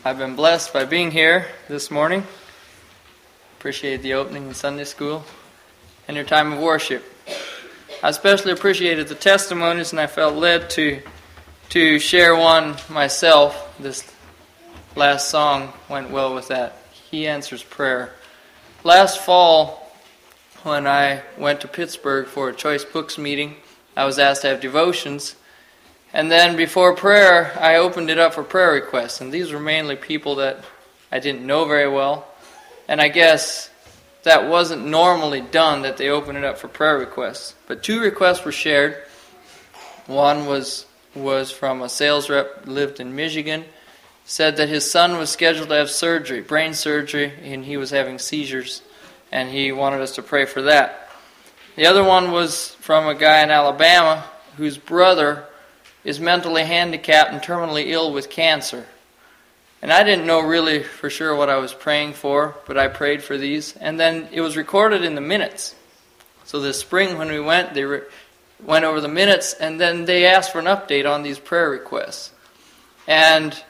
I've been blessed by being here this morning. Appreciate the opening in Sunday school and your time of worship. I especially appreciated the testimonies, and I felt led to share one myself. This last song went well with that. He Answers Prayer. Last fall, when I went to Pittsburgh for a Choice Books meeting, I was asked to have devotions. And then before prayer, I opened it up for prayer requests. And these were mainly people that I didn't know very well. And I guess that wasn't normally done, that they open it up for prayer requests. But 2 requests were shared. One was from a sales rep who lived in Michigan. Said that his son was scheduled to have surgery, brain surgery, and he was having seizures. And he wanted us to pray for that. The other one was from a guy in Alabama whose brother is mentally handicapped and terminally ill with cancer. And I didn't know really for sure what I was praying for, but I prayed for these. And then it was recorded in the minutes. So this spring when we went, they went over the minutes, and then they asked for an update on these prayer requests. And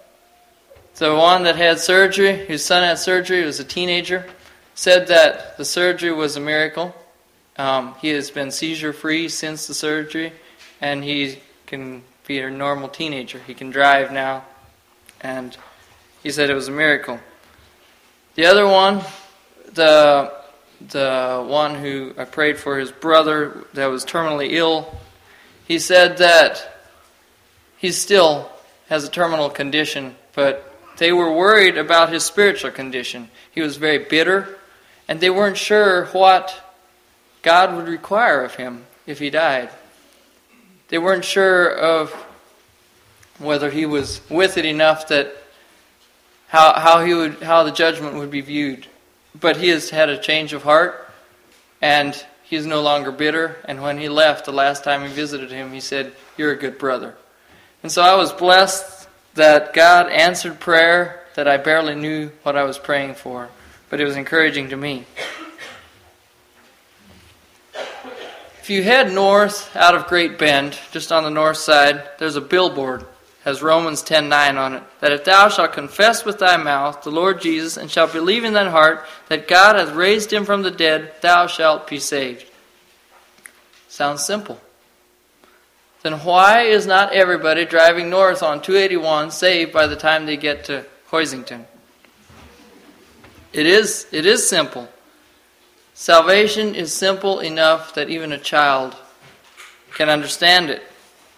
the one that had surgery, whose son had surgery, was a teenager, said that the surgery was a miracle. He has been seizure-free since the surgery, and he can be a normal teenager. He can drive now, and he said it was a miracle. The other one, the one who I prayed for, his brother that was terminally ill, he said that he still has a terminal condition, but they were worried about his spiritual condition. He was very bitter, and they weren't sure what God would require of him if he died. They weren't sure of whether he was with it enough that how the judgment would be viewed. But he has had a change of heart, and he is no longer bitter. And when he left the last time we visited him, he said, "You're a good brother." And so I was blessed that God answered prayer that I barely knew what I was praying for, but it was encouraging to me. If you head north out of Great Bend, just on the north side, there's a billboard, has Romans 10:9 on it, that if thou shalt confess with thy mouth the Lord Jesus, and shalt believe in thine heart that God hath raised him from the dead, thou shalt be saved. Sounds simple. Then why is not everybody driving north on 281 saved by the time they get to Hoisington? It is simple. Salvation is simple enough that even a child can understand it.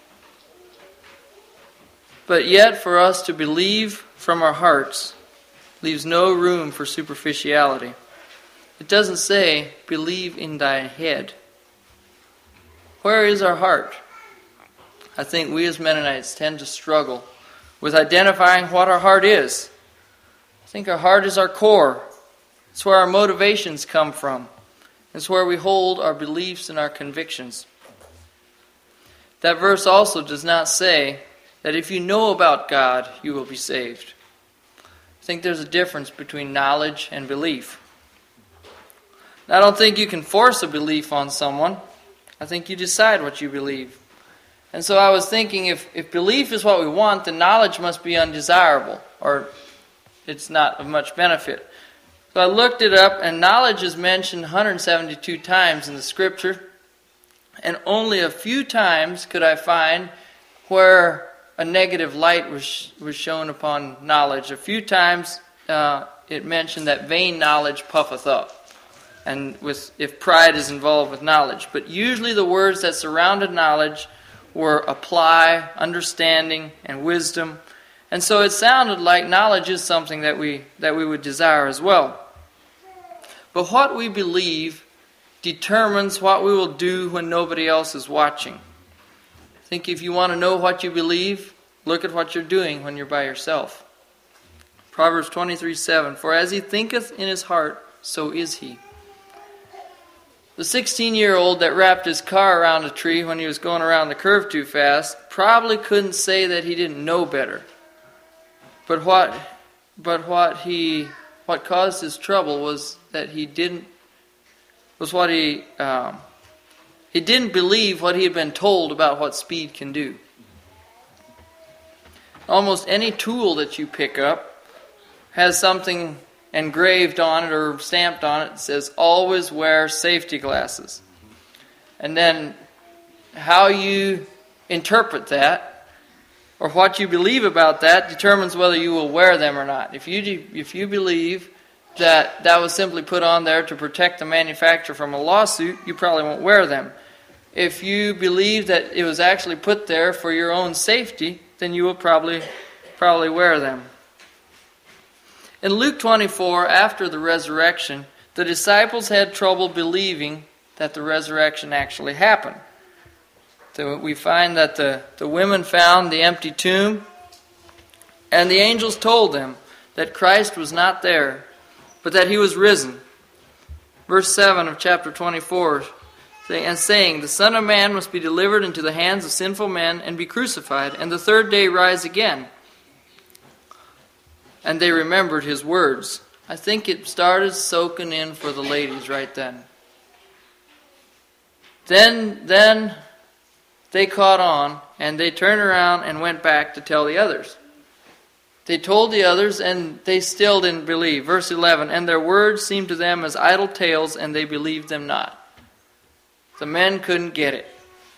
But yet for us to believe from our hearts leaves no room for superficiality. It doesn't say, believe in thy head. Where is our heart? I think we as Mennonites tend to struggle with identifying what our heart is. I think our heart is our core. It's where our motivations come from. It's where we hold our beliefs and our convictions. That verse also does not say that if you know about God, you will be saved. I think there's a difference between knowledge and belief. I don't think you can force a belief on someone. I think you decide what you believe. And so I was thinking, if belief is what we want, then knowledge must be undesirable, or it's not of much benefit. So I looked it up, and knowledge is mentioned 172 times in the Scripture, and only a few times could I find where a negative light was shown upon knowledge. A few times it mentioned that vain knowledge puffeth up, and if pride is involved with knowledge. But usually the words that surrounded knowledge were apply, understanding, and wisdom. And so it sounded like knowledge is something that we would desire as well. But what we believe determines what we will do when nobody else is watching. I think if you want to know what you believe, look at what you're doing when you're by yourself. Proverbs 23:7, for as he thinketh in his heart, so is he. The 16-year-old that wrapped his car around a tree when he was going around the curve too fast probably couldn't say that he didn't know better. But what caused his trouble was that he didn't believe what he had been told about what speed can do. Almost any tool that you pick up has something engraved on it or stamped on it that says, always wear safety glasses. And then how you interpret that or what you believe about that determines whether you will wear them or not. If you believe that that was simply put on there to protect the manufacturer from a lawsuit, you probably won't wear them. If you believe that it was actually put there for your own safety, then you will probably wear them. In Luke 24, after the resurrection, the disciples had trouble believing that the resurrection actually happened. So we find that the women found the empty tomb, and the angels told them that Christ was not there, but that he was risen. Verse 7 of chapter 24, and saying, the Son of Man must be delivered into the hands of sinful men and be crucified, and the third day rise again. And they remembered his words. I think it started soaking in for the ladies right then. Then they caught on, and they turned around and went back to tell the others. They told the others, and they still didn't believe. Verse 11, and their words seemed to them as idle tales, and they believed them not. The men couldn't get it.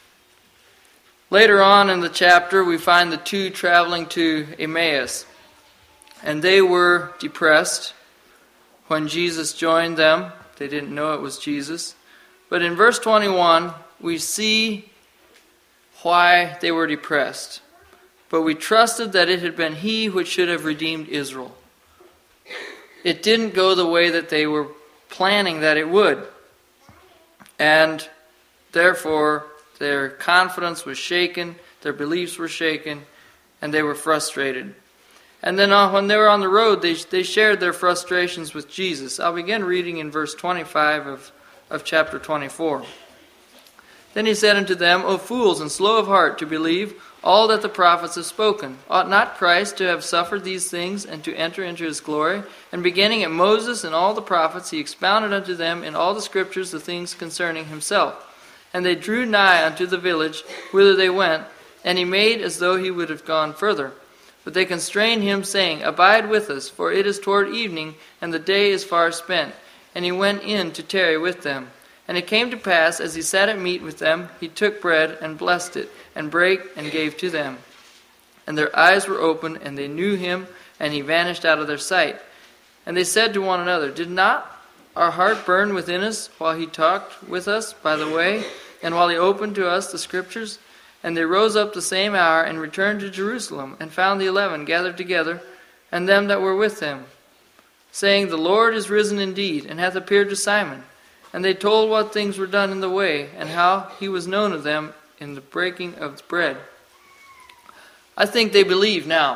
Later on in the chapter, we find the two traveling to Emmaus. And they were depressed when Jesus joined them. They didn't know it was Jesus. But in verse 21, we see why they were depressed. But we trusted that it had been he which should have redeemed Israel. It didn't go the way that they were planning that it would. And therefore, their confidence was shaken, their beliefs were shaken, and they were frustrated. And then when they were on the road, they shared their frustrations with Jesus. I'll begin reading in verse 25 of chapter 24. Then he said unto them, O fools, and slow of heart to believe all that the prophets have spoken. Ought not Christ to have suffered these things, and to enter into his glory? And beginning at Moses and all the prophets, he expounded unto them in all the scriptures the things concerning himself. And they drew nigh unto the village whither they went, and he made as though he would have gone further. But they constrained him, saying, Abide with us, for it is toward evening, and the day is far spent. And he went in to tarry with them. And it came to pass, as he sat at meat with them, he took bread, and blessed it, and brake, and gave to them. And their eyes were opened, and they knew him, and he vanished out of their sight. And they said to one another, Did not our heart burn within us while he talked with us by the way, and while he opened to us the scriptures? And they rose up the same hour, and returned to Jerusalem, and found the 11 gathered together, and them that were with them, saying, The Lord is risen indeed, and hath appeared to Simon. And they told what things were done in the way, and how he was known of them in the breaking of bread. I think they believe now.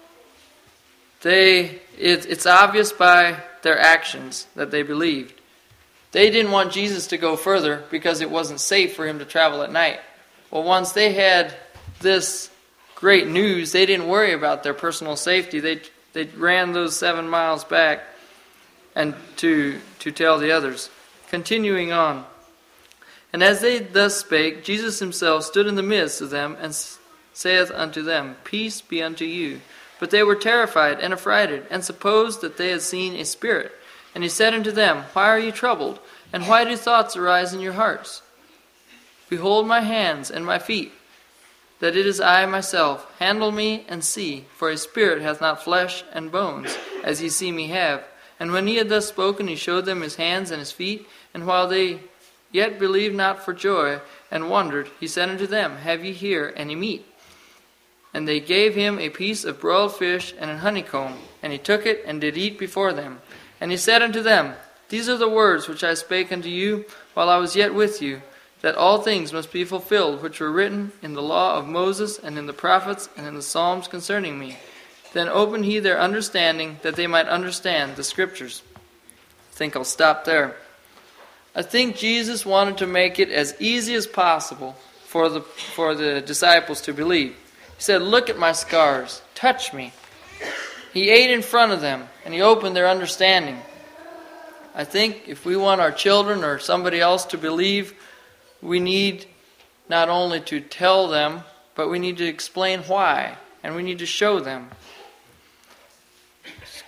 It's obvious by their actions that they believed. They didn't want Jesus to go further because it wasn't safe for him to travel at night. Well, once they had this great news, they didn't worry about their personal safety. They ran those 7 miles back and to tell the others. Continuing on. And as they thus spake, Jesus himself stood in the midst of them, and saith unto them, Peace be unto you. But they were terrified and affrighted, and supposed that they had seen a spirit. And he said unto them, Why are you troubled? And why do thoughts arise in your hearts? Behold my hands and my feet, that it is I myself. Handle me and see, for a spirit hath not flesh and bones, as ye see me have. And when he had thus spoken, he showed them his hands and his feet. And while they yet believed not for joy, and wondered, he said unto them, Have ye here any meat? And they gave him a piece of broiled fish and an honeycomb. And he took it, and did eat before them. And he said unto them, These are the words which I spake unto you while I was yet with you, that all things must be fulfilled which were written in the law of Moses, and in the prophets, and in the Psalms concerning me. Then opened he their understanding, that they might understand the scriptures. I think I'll stop there. I think Jesus wanted to make it as easy as possible for the disciples to believe. He said, Look at my scars, touch me. He ate in front of them, and he opened their understanding. I think if we want our children or somebody else to believe, we need not only to tell them, but we need to explain why, and we need to show them.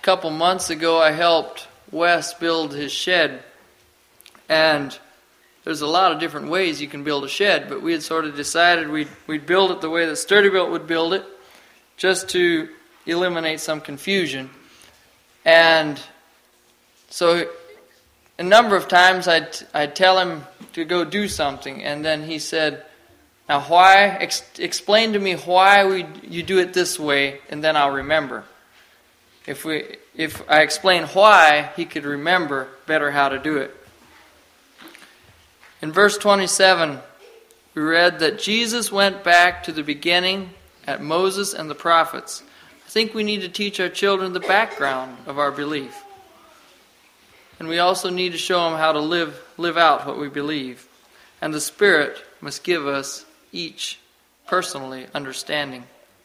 couple months ago, I helped Wes build his shed. And there's a lot of different ways you can build a shed, but we had sort of decided we'd build it the way that Sturdybuilt would build it, just to eliminate some confusion. And so a number of times I'd tell him to go do something, and then he said, "Now why? Explain to me why you do it this way, and then I'll remember." If I explain why, he could remember better how to do it. In verse 27, we read that Jesus went back to the beginning at Moses and the prophets. I think we need to teach our children the background of our belief. And we also need to show them how to live out what we believe. And the Spirit must give us each personally understanding.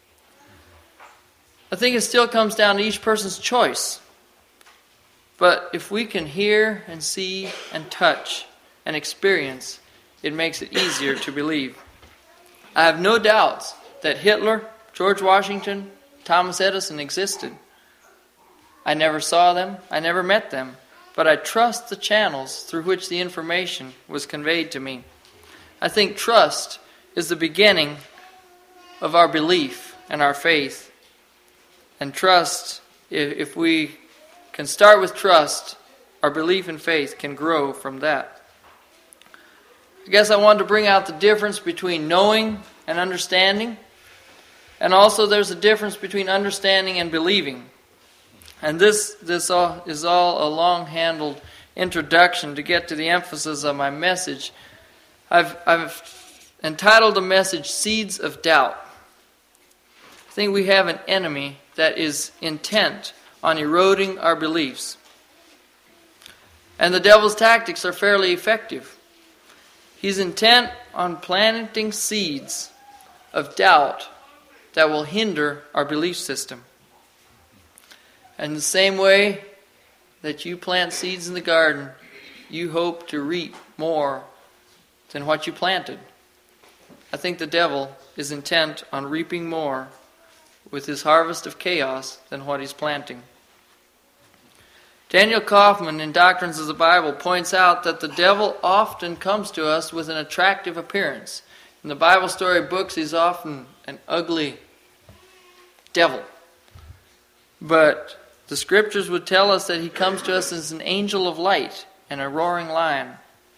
I think it still comes down to each person's choice. But if we can hear and see and touch and experience, it makes it easier to believe. I have no doubts that Hitler, George Washington, Thomas Edison existed. I never saw them, I never met them, but I trust the channels through which the information was conveyed to me. I think trust is the beginning of our belief and our faith. And trust, if we can start with trust, our belief and faith can grow from that. I guess I wanted to bring out the difference between knowing and understanding. And also there's a difference between understanding and believing. And this is all a long-handled introduction to get to the emphasis of my message. I've entitled the message, Seeds of Doubt. I think we have an enemy that is intent on eroding our beliefs. And the devil's tactics are fairly effective. He's intent on planting seeds of doubt that will hinder our belief system. And the same way that you plant seeds in the garden, you hope to reap more than what you planted. I think the devil is intent on reaping more with his harvest of chaos than what he's planting. Daniel Kaufman in Doctrines of the Bible points out that the devil often comes to us with an attractive appearance. In the Bible story books, he's often an ugly devil. But the scriptures would tell us that he comes to us as an angel of light and a roaring lion.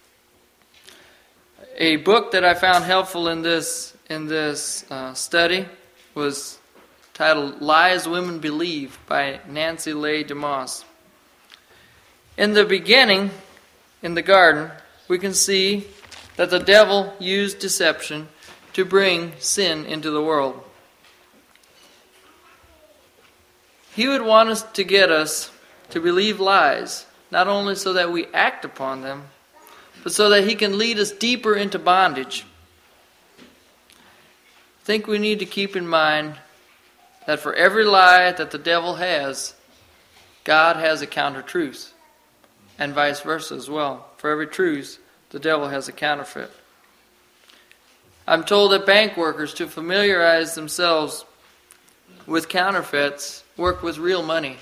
A book that I found helpful in this study was titled Lies Women Believe by Nancy Leigh DeMoss. In the beginning, in the garden, we can see that the devil used deception to bring sin into the world. He would want us to get us to believe lies, not only so that we act upon them, but so that he can lead us deeper into bondage. I think we need to keep in mind that for every lie that the devil has, God has a counter-truth. And vice versa as well. For every truth, the devil has a counterfeit. I'm told that bank workers, to familiarize themselves with counterfeits, work with real money.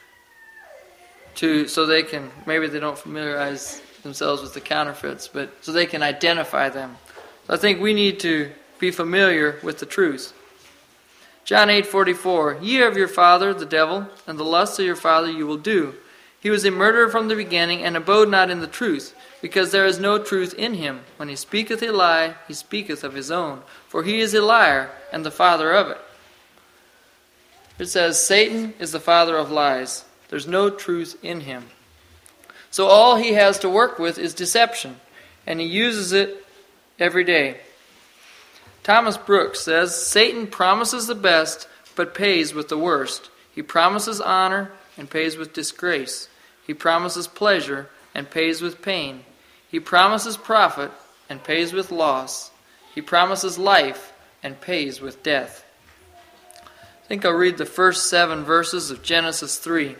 So they can, maybe they don't familiarize themselves with the counterfeits, but so they can identify them. So I think we need to be familiar with the truth. John 8:44, Ye are of your father, the devil, and the lusts of your father you will do. He was a murderer from the beginning, and abode not in the truth, because there is no truth in him. When he speaketh a lie, he speaketh of his own, for he is a liar, and the father of it. It says, Satan is the father of lies. There's no truth in him. So all he has to work with is deception, and he uses it every day. Thomas Brooks says, Satan promises the best, but pays with the worst. He promises honor, and pays with disgrace. He promises pleasure and pays with pain. He promises profit and pays with loss. He promises life and pays with death. I think I'll read the first 7 verses of Genesis 3.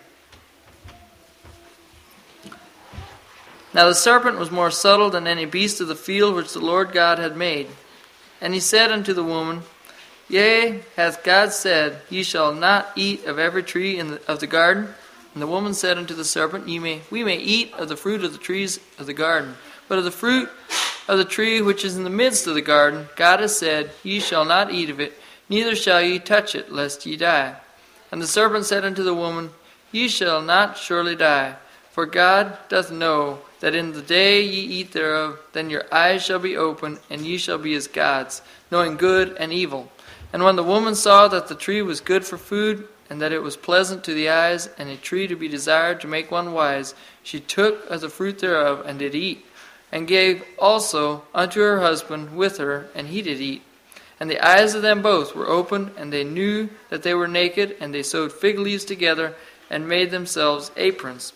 Now the serpent was more subtle than any beast of the field which the Lord God had made. And he said unto the woman, Yea, hath God said, Ye shall not eat of every tree of the garden? And the woman said unto the serpent, We may eat of the fruit of the trees of the garden, but of the fruit of the tree which is in the midst of the garden, God has said, Ye shall not eat of it, neither shall ye touch it, lest ye die. And the serpent said unto the woman, Ye shall not surely die, for God doth know that in the day ye eat thereof, then your eyes shall be opened, and ye shall be as gods, knowing good and evil. And when the woman saw that the tree was good for food, and that it was pleasant to the eyes, and a tree to be desired to make one wise, she took of the fruit thereof, and did eat, and gave also unto her husband with her, and he did eat. And the eyes of them both were opened, and they knew that they were naked, and they sewed fig leaves together, and made themselves aprons.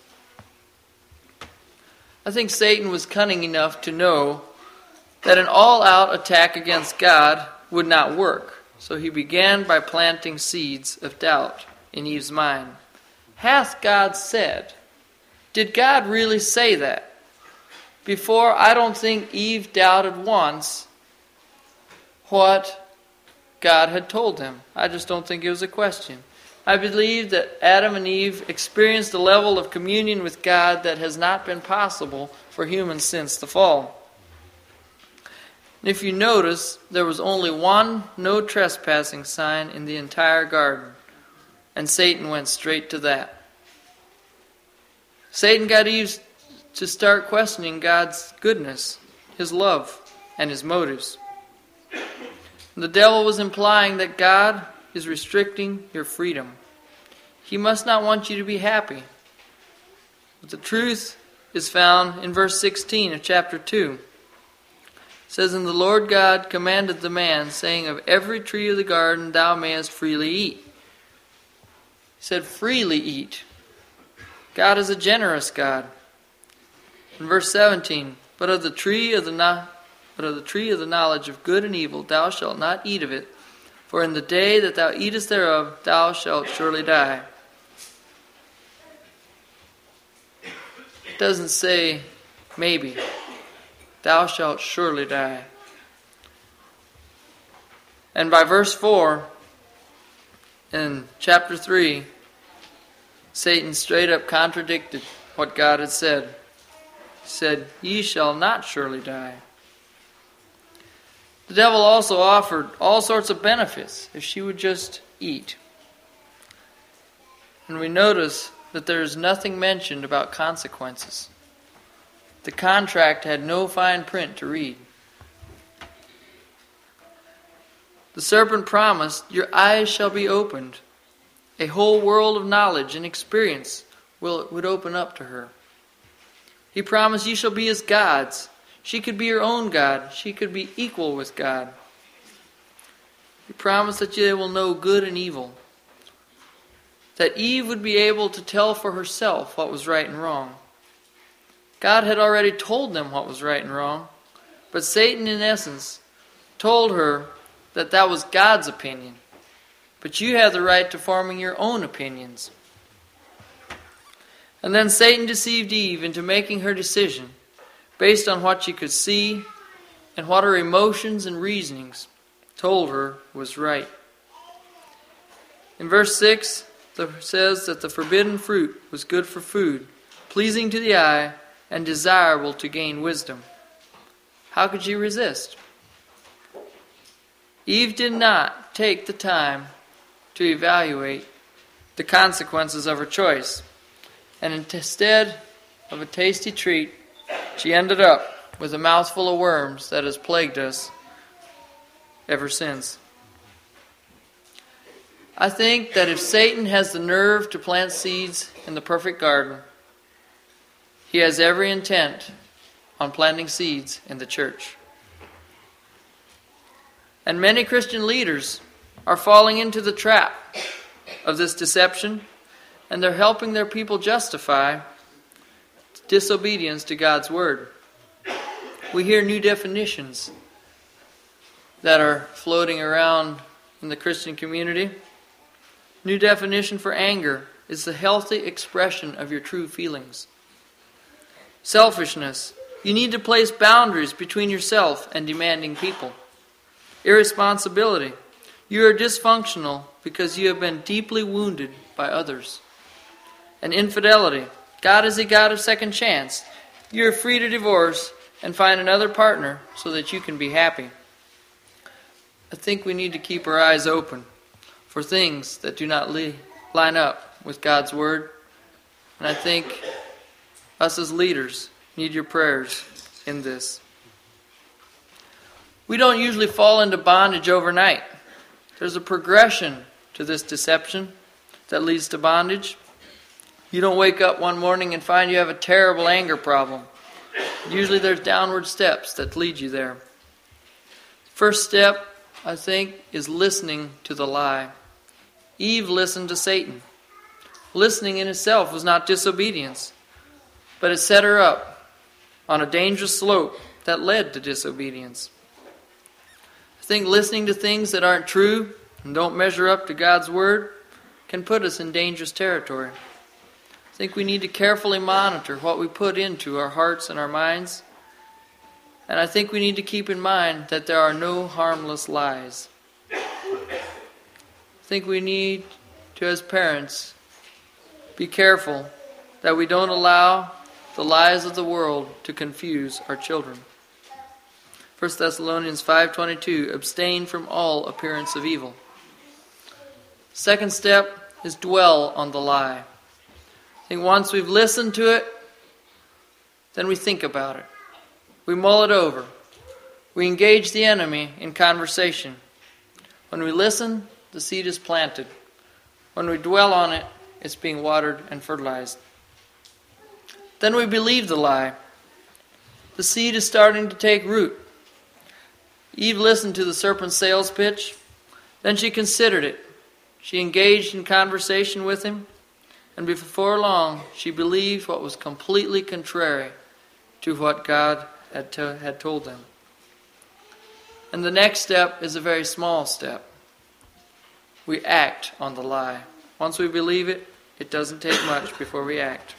I think Satan was cunning enough to know that an all-out attack against God would not work. So he began by planting seeds of doubt in Eve's mind. Hath God said? Did God really say that? Before, I don't think Eve doubted once what God had told them. I just don't think it was a question. I believe that Adam and Eve experienced a level of communion with God that has not been possible for humans since the fall. If you notice, there was only one no trespassing sign in the entire garden, and Satan went straight to that. Satan got Eve to start questioning God's goodness, His love, and His motives. The devil was implying that God is restricting your freedom. He must not want you to be happy. But the truth is found in verse 16 of chapter 2. It says, And the Lord God commanded the man, saying, Of every tree of the garden thou mayest freely eat. He said, freely eat. God is a generous God. In verse 17, But of the tree of the knowledge of good and evil thou shalt not eat of it, for in the day that thou eatest thereof thou shalt surely die. It doesn't say maybe. Thou shalt surely die. And by verse 4, in chapter 3, Satan straight up contradicted what God had said. He said, Ye shall not surely die. The devil also offered all sorts of benefits if she would just eat. And we notice that there is nothing mentioned about consequences. The contract had no fine print to read. The serpent promised, Your eyes shall be opened. A whole world of knowledge and experience would open up to her. He promised, You shall be as gods. She could be her own God. She could be equal with God. He promised that they will know good and evil. That Eve would be able to tell for herself what was right and wrong. God had already told them what was right and wrong, but Satan, in essence, told her that that was God's opinion. But you have the right to forming your own opinions. And then Satan deceived Eve into making her decision based on what she could see and what her emotions and reasonings told her was right. In verse 6, it says that the forbidden fruit was good for food, pleasing to the eye, and desirable to gain wisdom. How could she resist? Eve did not take the time to evaluate the consequences of her choice. And instead of a tasty treat, she ended up with a mouthful of worms that has plagued us ever since. I think that if Satan has the nerve to plant seeds in the perfect garden, he has every intent on planting seeds in the church. And many Christian leaders are falling into the trap of this deception, and they're helping their people justify disobedience to God's word. We hear new definitions that are floating around in the Christian community. New definition for anger is the healthy expression of your true feelings. Selfishness. You need to place boundaries between yourself and demanding people. Irresponsibility. You are dysfunctional because you have been deeply wounded by others. and infidelity. God is a God of second chance. You are free to divorce and find another partner so that you can be happy. I think we need to keep our eyes open for things that do not line up with God's Word. And I think us as leaders need your prayers in this. We don't usually fall into bondage overnight. There's a progression to this deception that leads to bondage. You don't wake up one morning and find you have a terrible anger problem. Usually there's downward steps that lead you there. First step, I think, is listening to the lie. Eve listened to Satan. Listening in itself was not disobedience, but it set her up on a dangerous slope that led to disobedience. I think listening to things that aren't true and don't measure up to God's Word can put us in dangerous territory. I think we need to carefully monitor what we put into our hearts and our minds. And I think we need to keep in mind that there are no harmless lies. I think we need to, as parents, be careful that we don't allow the lies of the world to confuse our children. 1 Thessalonians 5:22, abstain from all appearance of evil. Second step is dwell on the lie. I think once we've listened to it, then we think about it. We mull it over. We engage the enemy in conversation. When we listen, the seed is planted. When we dwell on it, it's being watered and fertilized. Then we believe the lie. The seed is starting to take root. Eve listened to the serpent's sales pitch. Then she considered it. She engaged in conversation with him. And before long, she believed what was completely contrary to what God had told them. And the next step is a very small step. We act on the lie. Once we believe it, it doesn't take much before we act.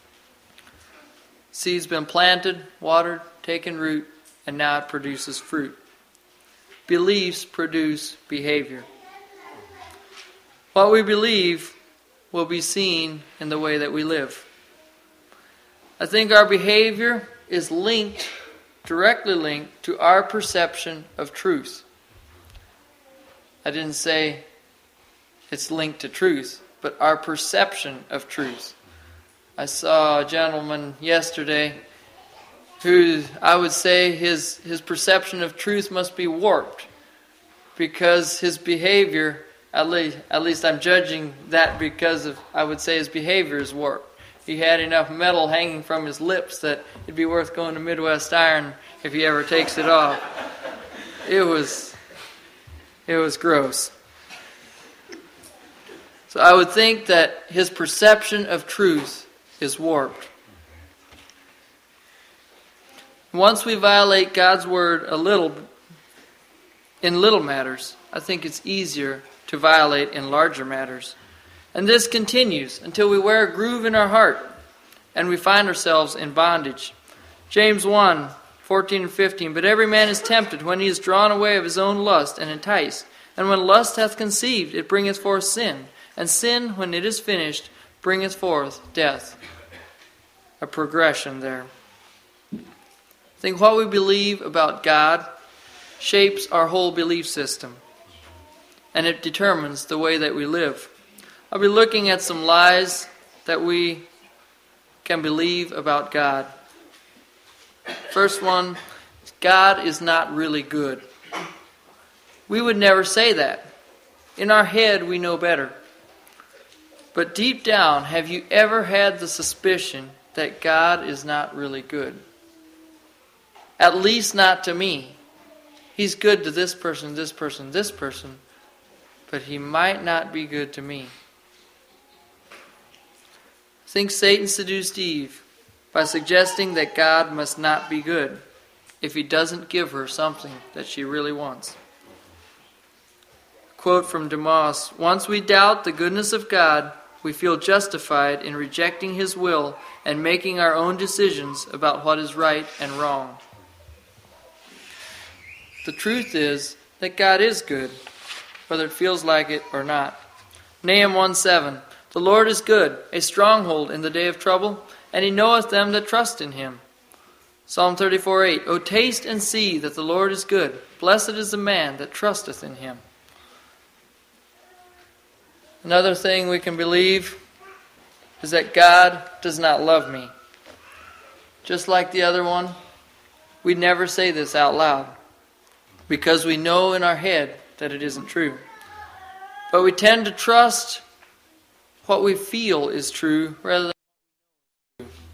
Seed's been planted, watered, taken root, and now it produces fruit. Beliefs produce behavior. What we believe will be seen in the way that we live. I think our behavior is directly linked to our perception of truth. I didn't say it's linked to truth, but our perception of truth. I saw a gentleman yesterday who I would say his perception of truth must be warped because his behavior, at least I'm judging that because of, I would say his behavior is warped. He had enough metal hanging from his lips that it'd be worth going to Midwest Iron if he ever takes it off. It was gross. So I would think that his perception of truth is warped. Once we violate God's Word in little matters, I think it's easier to violate in larger matters. And this continues until we wear a groove in our heart and we find ourselves in bondage. James 1:14 and 15, but every man is tempted when he is drawn away of his own lust and enticed. And when lust hath conceived, it bringeth forth sin. And sin, when it is finished, bringeth forth death. A progression there. I think what we believe about God shapes our whole belief system. And it determines the way that we live. I'll be looking at some lies that we can believe about God. First one, God is not really good. We would never say that. In our head, we know better. But deep down, have you ever had the suspicion that God is not really good? At least not to me. He's good to this person, this person, this person, but he might not be good to me. I think Satan seduced Eve by suggesting that God must not be good if he doesn't give her something that she really wants. Quote from DeMoss, once we doubt the goodness of God, we feel justified in rejecting his will and making our own decisions about what is right and wrong. The truth is that God is good, whether it feels like it or not. Nahum 1:7, The Lord is good, a stronghold in the day of trouble, and he knoweth them that trust in him. Psalm 34:8. O taste and see that the Lord is good. Blessed is the man that trusteth in him. Another thing we can believe is that God does not love me. Just like the other one, we never say this out loud because we know in our head that it isn't true. But we tend to trust what we feel is true rather than what we know is true.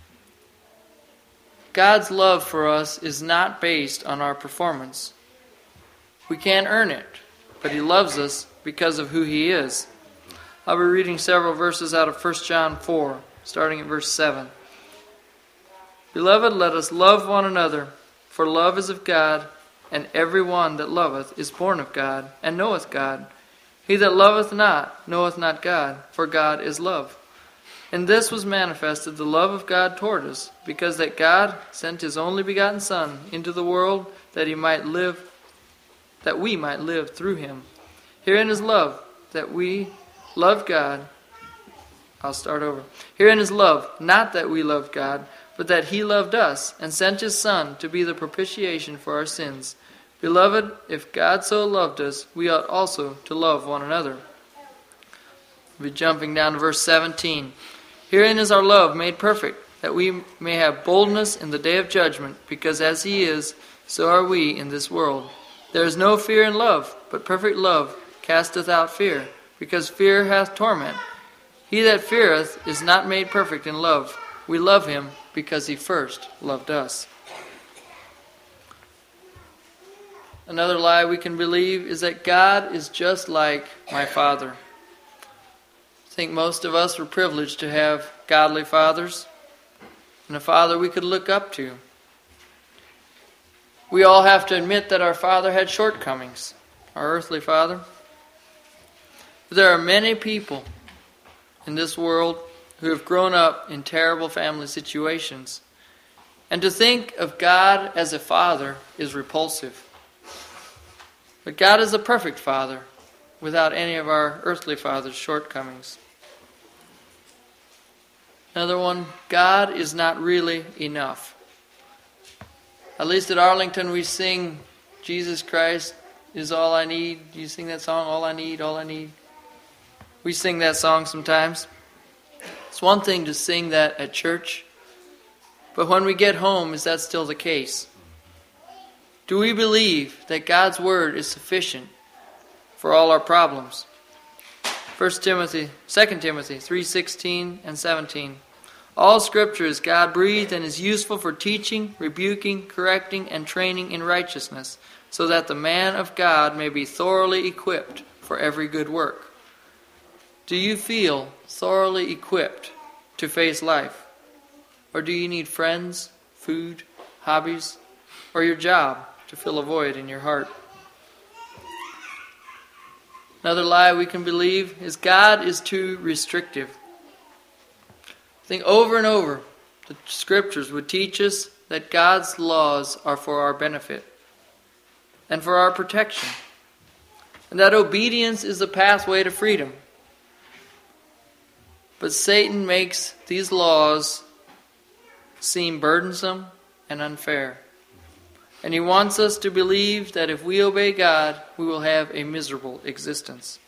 God's love for us is not based on our performance. We can't earn it, but he loves us because of who he is. I'll be reading several verses out of 1 John 4, starting at verse 7. Beloved, let us love one another, for love is of God, and every one that loveth is born of God, and knoweth God. He that loveth not knoweth not God, for God is love. In this was manifested the love of God toward us, because that God sent his only begotten Son into the world that we might live through him. Herein is love, that we loved God. Herein is love, not that we loved God, but that he loved us, and sent his Son to be the propitiation for our sins. Beloved, if God so loved us, we ought also to love one another. We'll be jumping down to verse 17. Herein is our love made perfect, that we may have boldness in the day of judgment, because as he is, so are we in this world. There is no fear in love, but perfect love casteth out fear, because fear hath torment. He that feareth is not made perfect in love. We love him because he first loved us. Another lie we can believe is that God is just like my father. I think most of us were privileged to have godly fathers and a father we could look up to. We all have to admit that our father had shortcomings, our earthly father. There are many people in this world who have grown up in terrible family situations. And to think of God as a father is repulsive. But God is a perfect father without any of our earthly father's shortcomings. Another one, God is not really enough. At least at Arlington we sing, Jesus Christ is all I need. Do you sing that song, All I Need, All I Need? We sing that song sometimes. It's one thing to sing that at church, but when we get home, is that still the case? Do we believe that God's word is sufficient for all our problems? 2 Timothy 3:16 and 17. All Scripture is God-breathed and is useful for teaching, rebuking, correcting, and training in righteousness, so that the man of God may be thoroughly equipped for every good work. Do you feel thoroughly equipped to face life? Or do you need friends, food, hobbies, or your job to fill a void in your heart? Another lie we can believe is God is too restrictive. I think over and over the Scriptures would teach us that God's laws are for our benefit and for our protection, and that obedience is the pathway to freedom. But Satan makes these laws seem burdensome and unfair. And he wants us to believe that if we obey God, we will have a miserable existence.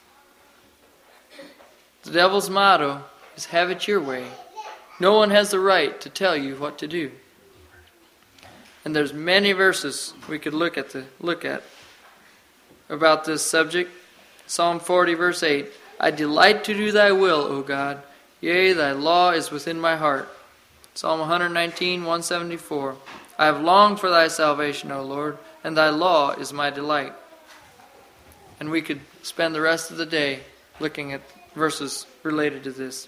The devil's motto is have it your way. No one has the right to tell you what to do. And there's many verses we could look at about this subject. Psalm 40 verse 8. I delight to do thy will, O God. Yea, thy law is within my heart. Psalm 119, 174. I have longed for thy salvation, O Lord, and thy law is my delight. And we could spend the rest of the day looking at verses related to this.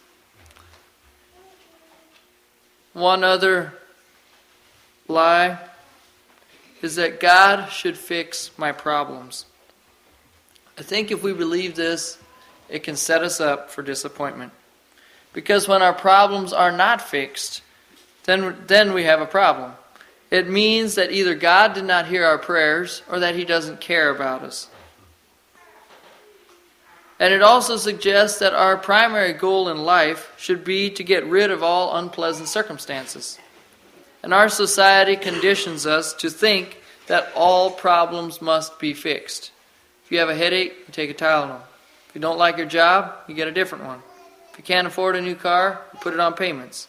One other lie is that God should fix my problems. I think if we believe this, it can set us up for disappointment. Because when our problems are not fixed, then we have a problem. It means that either God did not hear our prayers or that he doesn't care about us. And it also suggests that our primary goal in life should be to get rid of all unpleasant circumstances. And our society conditions us to think that all problems must be fixed. If you have a headache, you take a Tylenol. If you don't like your job, you get a different one. If you can't afford a new car, you put it on payments.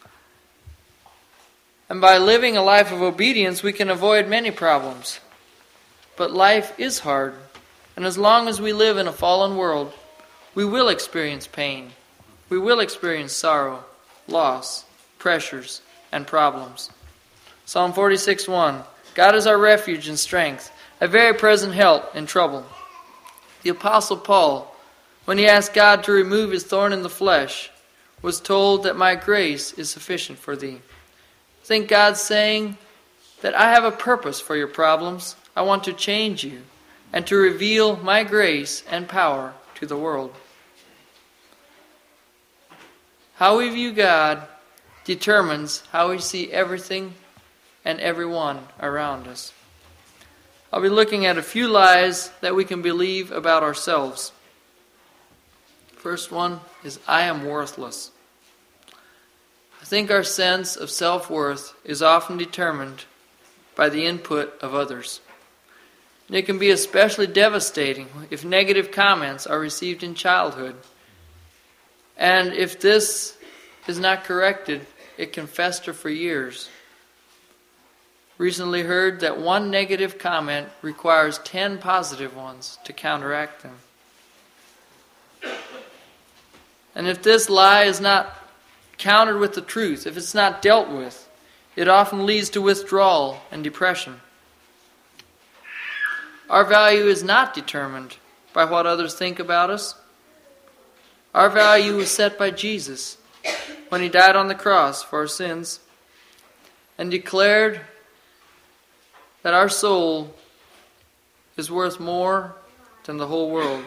And by living a life of obedience, we can avoid many problems. But life is hard. And as long as we live in a fallen world, we will experience pain. We will experience sorrow, loss, pressures, and problems. Psalm 46:1, God is our refuge and strength, a very present help in trouble. The Apostle Paul, when he asked God to remove his thorn in the flesh, was told that my grace is sufficient for thee. I think God's saying that I have a purpose for your problems. I want to change you and to reveal my grace and power to the world. How we view God determines how we see everything and everyone around us. I'll be looking at a few lies that we can believe about ourselves. First one is, I am worthless. I think our sense of self-worth is often determined by the input of others. And it can be especially devastating if negative comments are received in childhood. And if this is not corrected, it can fester for years. Recently heard that one negative comment requires 10 positive ones to counteract them. And if this lie is not countered with the truth, if it's not dealt with, it often leads to withdrawal and depression. Our value is not determined by what others think about us. Our value was set by Jesus when he died on the cross for our sins and declared that our soul is worth more than the whole world.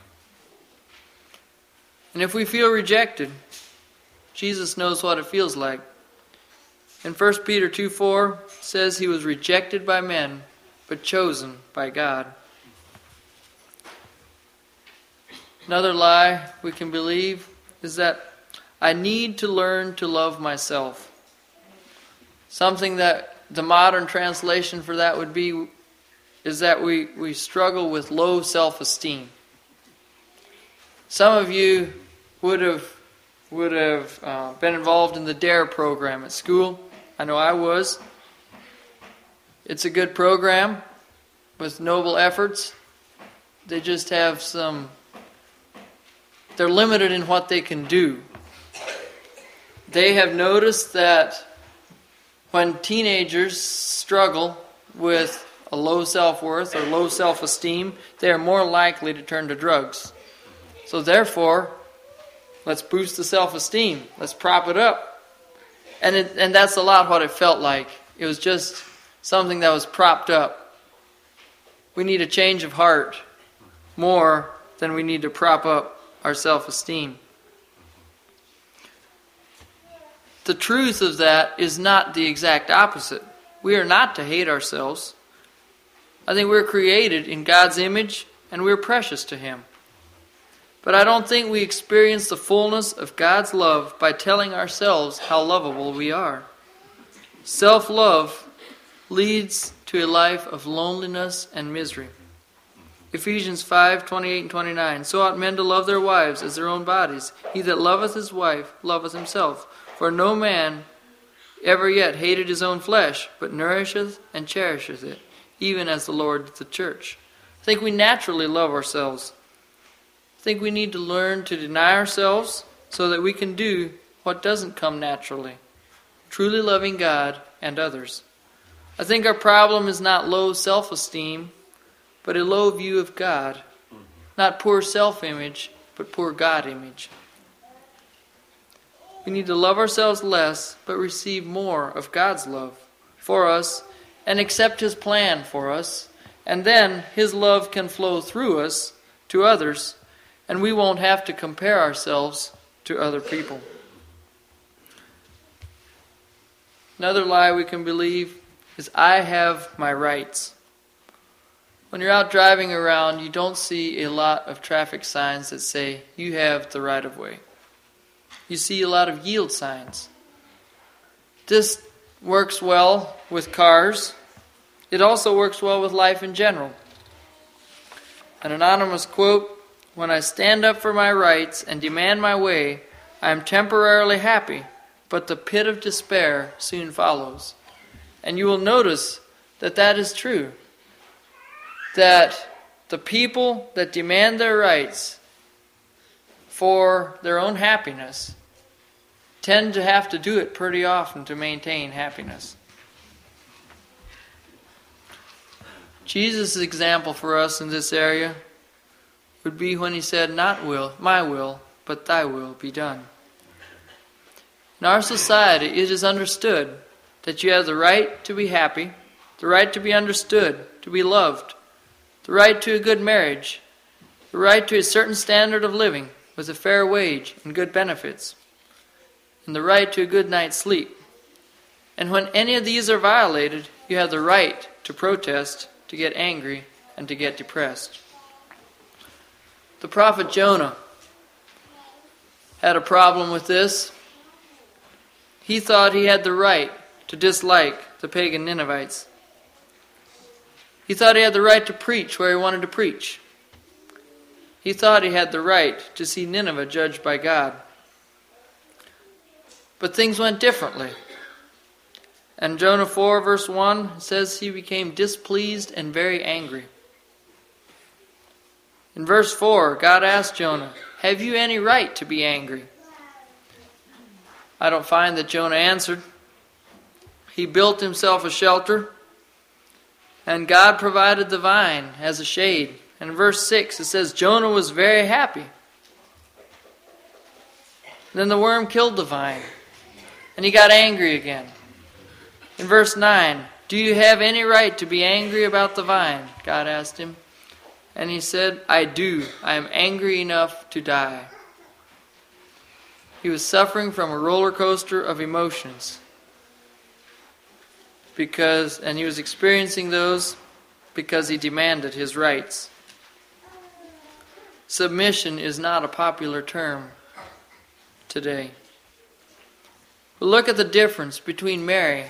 And if we feel rejected, Jesus knows what it feels like. In 1 Peter 2:4 says he was rejected by men, but chosen by God. Another lie we can believe is that I need to learn to love myself. Something that the modern translation for that would be is that we struggle with low self-esteem. Some of you would have been involved in the DARE program at school. I know I was. It's a good program with noble efforts. They just have they're limited in what they can do. They have noticed that when teenagers struggle with a low self-worth or low self-esteem, they are more likely to turn to drugs. So therefore, let's boost the self-esteem. Let's prop it up. And that's a lot what it felt like. It was just something that was propped up. We need a change of heart more than we need to prop up our self-esteem. The truth of that is not the exact opposite. We are not to hate ourselves. I think we're created in God's image and we're precious to Him. But I don't think we experience the fullness of God's love by telling ourselves how lovable we are. Self-love leads to a life of loneliness and misery. Ephesians 5:28 and 29. So ought men to love their wives as their own bodies. He that loveth his wife loveth himself. For no man ever yet hated his own flesh, but nourisheth and cherisheth it, even as the Lord the church. I think we naturally love ourselves. I think we need to learn to deny ourselves so that we can do what doesn't come naturally, truly loving God and others. I think our problem is not low self-esteem, but a low view of God. Not poor self-image, but poor God-image. We need to love ourselves less, but receive more of God's love for us and accept His plan for us. And then His love can flow through us to others, and we won't have to compare ourselves to other people. Another lie we can believe is I have my rights. When you're out driving around, you don't see a lot of traffic signs that say, you have the right of way. You see a lot of yield signs. This works well with cars. It also works well with life in general. An anonymous quote, "When I stand up for my rights and demand my way, I am temporarily happy, but the pit of despair soon follows." And you will notice that that is true. That the people that demand their rights for their own happiness tend to have to do it pretty often to maintain happiness. Jesus' example for us in this area would be when he said, "Not my will, but thy will be done." In our society, it is understood that you have the right to be happy, the right to be understood, to be loved, the right to a good marriage, the right to a certain standard of living with a fair wage and good benefits, and the right to a good night's sleep. And when any of these are violated, you have the right to protest, to get angry, and to get depressed. The prophet Jonah had a problem with this. He thought he had the right to dislike the pagan Ninevites. He thought he had the right to preach where he wanted to preach. He thought he had the right to see Nineveh judged by God. But things went differently. And Jonah 4 verse 1 says he became displeased and very angry. In verse 4, God asked Jonah, "Have you any right to be angry?" I don't find that Jonah answered. He built himself a shelter, and God provided the vine as a shade. And in verse 6 it says Jonah was very happy. Then the worm killed the vine, and he got angry again. In verse 9, "Do you have any right to be angry about the vine?" God asked him. And he said, "I do. I am angry enough to die." He was suffering from a roller coaster of emotions. And he was experiencing those because he demanded his rights. Submission is not a popular term today. But look at the difference between Mary,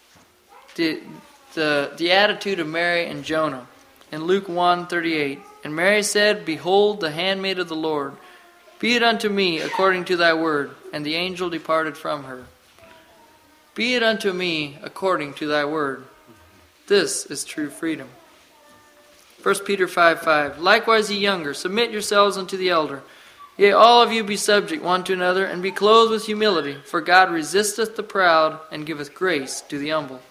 the attitude of Mary and Jonah. In Luke 1:38, "And Mary said, Behold, the handmaid of the Lord, be it unto me according to thy word. And the angel departed from her." Be it unto me according to thy word. This is true freedom. 1 Peter 5:5, "Likewise ye younger, submit yourselves unto the elder. Yea, all of you be subject one to another, and be clothed with humility. For God resisteth the proud, and giveth grace to the humble."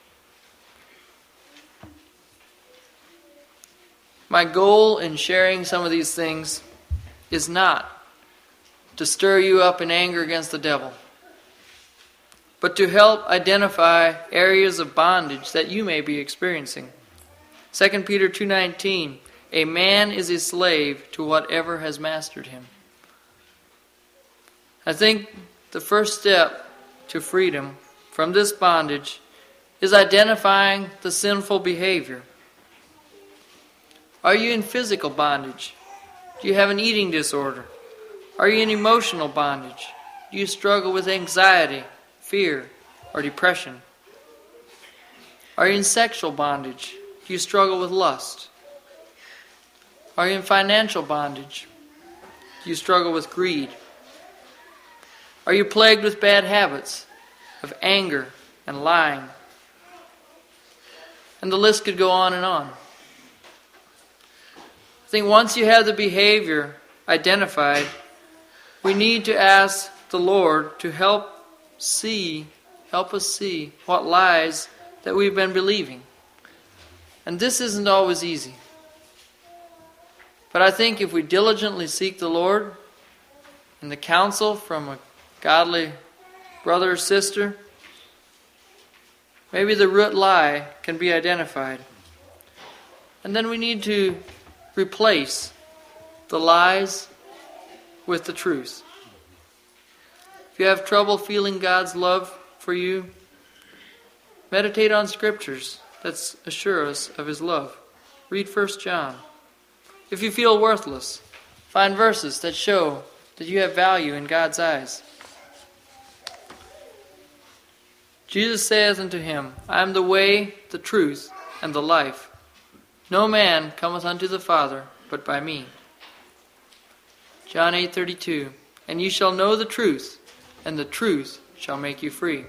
My goal in sharing some of these things is not to stir you up in anger against the devil, but to help identify areas of bondage that you may be experiencing. 2 Peter 2:19, "A man is a slave to whatever has mastered him." I think the first step to freedom from this bondage is identifying the sinful behavior. Are you in physical bondage? Do you have an eating disorder? Are you in emotional bondage? Do you struggle with anxiety, fear, or depression? Are you in sexual bondage? Do you struggle with lust? Are you in financial bondage? Do you struggle with greed? Are you plagued with bad habits of anger and lying? And the list could go on and on. I think once you have the behavior identified, we need to ask the Lord to help us see what lies that we've been believing. And this isn't always easy. But I think if we diligently seek the Lord and the counsel from a godly brother or sister, maybe the root lie can be identified. And then we need to replace the lies with the truth. If you have trouble feeling God's love for you, meditate on scriptures that assure us of His love. read 1 John. If you feel worthless, find verses that show that you have value in God's eyes. Jesus saith unto him, I am the way, the truth, and the life. No man cometh unto the Father but by me. John 8:32, and ye shall know the truth, and the truth shall make you free.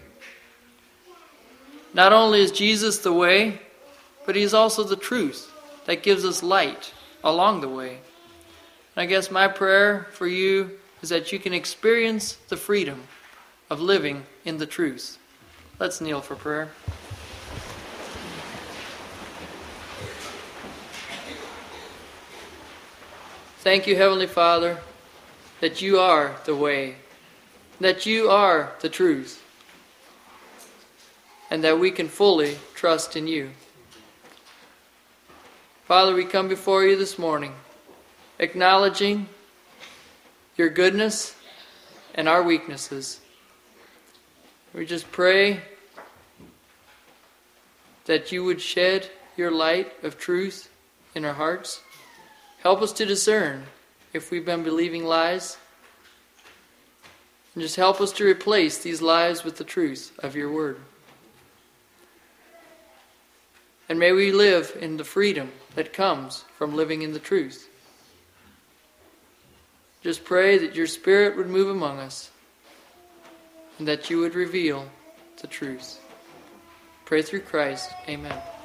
Not only is Jesus the way, but he is also the truth that gives us light along the way. And I guess my prayer for you is that you can experience the freedom of living in the truth. Let's kneel for prayer. Thank you, Heavenly Father, that you are the way, that you are the truth, and that we can fully trust in you. Father, we come before you this morning, acknowledging your goodness and our weaknesses. We just pray that you would shed your light of truth in our hearts. Help us to discern if we've been believing lies. And just help us to replace these lies with the truth of your word. And may we live in the freedom that comes from living in the truth. Just pray that your Spirit would move among us and that you would reveal the truth. Pray through Christ. Amen.